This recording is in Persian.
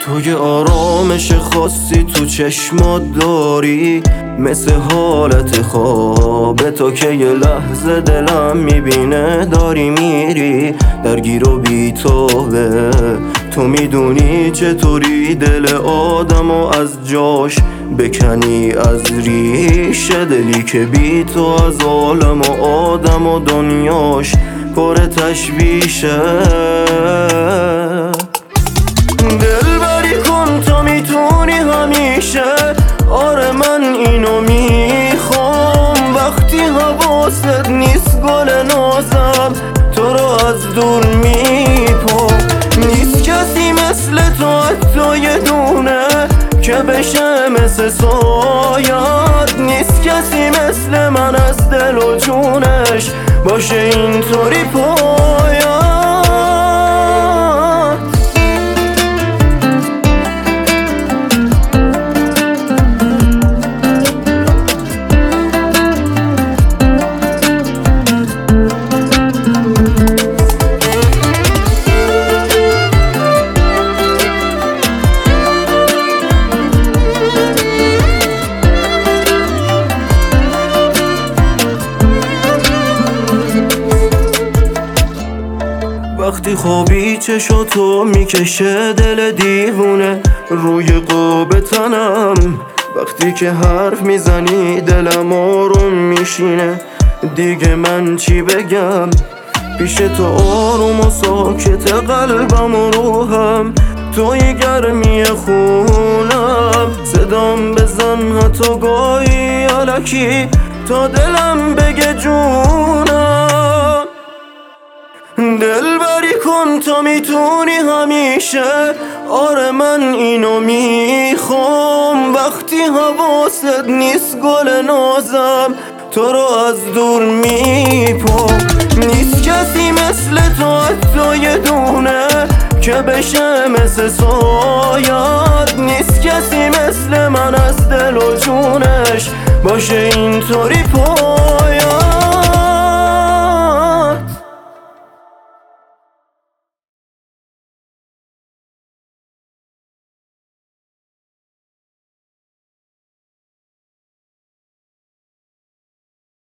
تو یه آرامش خاصی تو چشمات داری، مثل حالت خوابه. تا که یه لحظه دلم میبینه داری میری، درگیر و بیتابه. تو میدونی چطوری دل آدمو از جاش بکنی از ریشه. دلی که بی تو از عالم و آدم و دنیاش پر تشویشه. دلبری کن تا میتونی همیشه، آره من اینو میخوام. وقتی حواست نیست گل نازم تو رو از دور میپام. نیست کسی مثل تو حتی یه دونه که بشه مثل سایت. نیست کسی مثل من از دل و جونش باشه اینطوری پایت. وقتی خوابی چشاتو میکشه دل دیوونه روی قاب تنم. وقتی که حرف میزنی دلم آروم میشینه. دیگه من چی بگم پیش تو، آروم و ساکت قلبم و روحم. توی گرمی خونم، صدام بزن حتی گاهی الکی تا دلم بگه جونم. دلبری کن تا میتونی همیشه، آره من اینو میخوام. وقتی حواست نیست گل نازم تو رو از دور میپام. نیست کسی مثل تو حتی یه دونه که بشه مثل سایت. نیست کسی مثل من از دل و جونش باشه اینطوری پایت.